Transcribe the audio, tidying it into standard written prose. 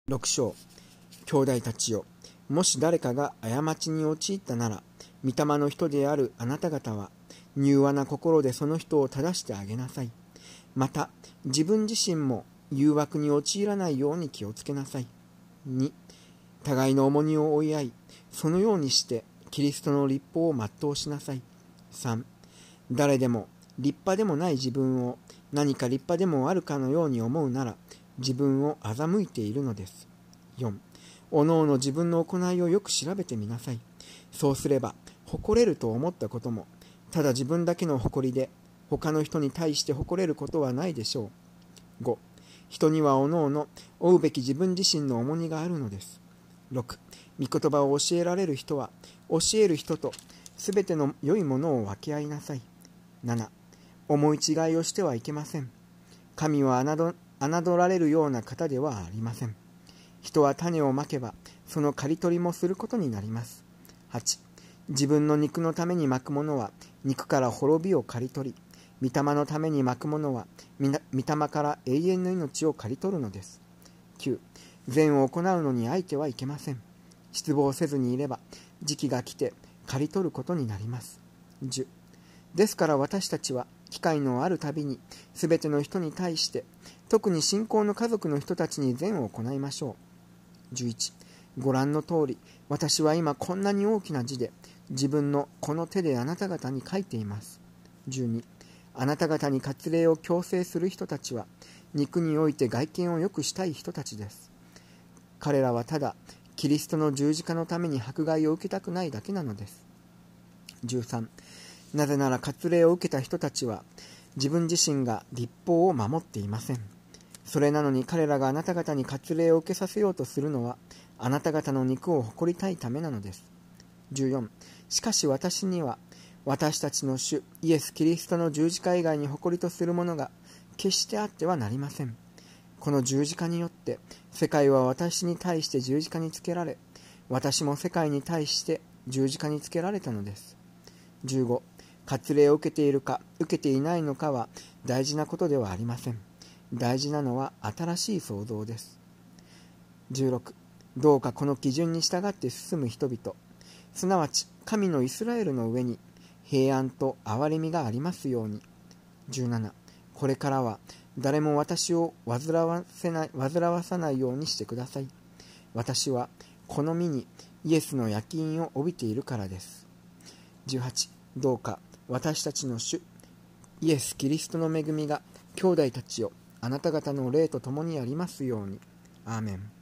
6章。兄弟たちよ、もし誰かが過ちに陥ったなら、御霊の人であるあなた方は、柔和な心でその人を正してあげなさい。また、自分自身も誘惑に陥らないように気をつけなさい。2、互いの重荷を負い合い、そのようにしてキリストの立法を全うしなさい。3、誰でも立派でもない自分を何か立派でもあるかのように思うなら、自分を欺いているのです。4、おのおの自分の行いをよく調べてみなさい。そうすれば、誇れると思ったことも、ただ自分だけの誇りで、他の人に対して誇れることはないでしょう。5、人にはおのおの負うべき自分自身の重荷があるのです。6、御言葉を教えられる人は、教える人とすべての良いものを分け合いなさい。7、思い違いをしてはいけません。神は侮られるような方ではありません。人は種をまけば、その刈り取りもすることになります。8、自分の肉のためにまくものは、肉から滅びを刈り取り、御霊のためにまくものは、御霊から永遠の命を刈り取るのです。9、善を行うのにあいてはいけません。失望せずにいれば、時期が来て刈り取ることになります。10、ですから私たちは、機会のあるたびに、すべての人に対して、特に信仰の家族の人たちに善を行いましょう。11、ご覧の通り、私は今こんなに大きな字で、自分のこの手であなた方に書いています。12、あなた方に割礼を強制する人たちは、肉において外見を良くしたい人たちです。彼らはただ、キリストの十字架のために迫害を受けたくないだけなのです。13、なぜなら割礼を受けた人たちは、自分自身が律法を守っていません。それなのに彼らがあなた方に割礼を受けさせようとするのは、あなた方の肉を誇りたいためなのです。14、しかし私には、私たちの主イエス・キリストの十字架以外に誇りとするものが決してあってはなりません。この十字架によって、世界は私に対して十字架につけられ、私も世界に対して十字架につけられたのです。15、割礼を受けているか受けていないのかは大事なことではありません。大事なのは新しい創造です。16、どうかこの基準に従って進む人々、すなわち神のイスラエルの上に平安と憐れみがありますように。17、これからは誰も私を煩わさないようにしてください。私はこの身にイエスの焼き印を帯びているからです。18、どうか私たちの主イエス・キリストの恵みが兄弟たちよ、あなた方の霊と共にありますように。アーメン。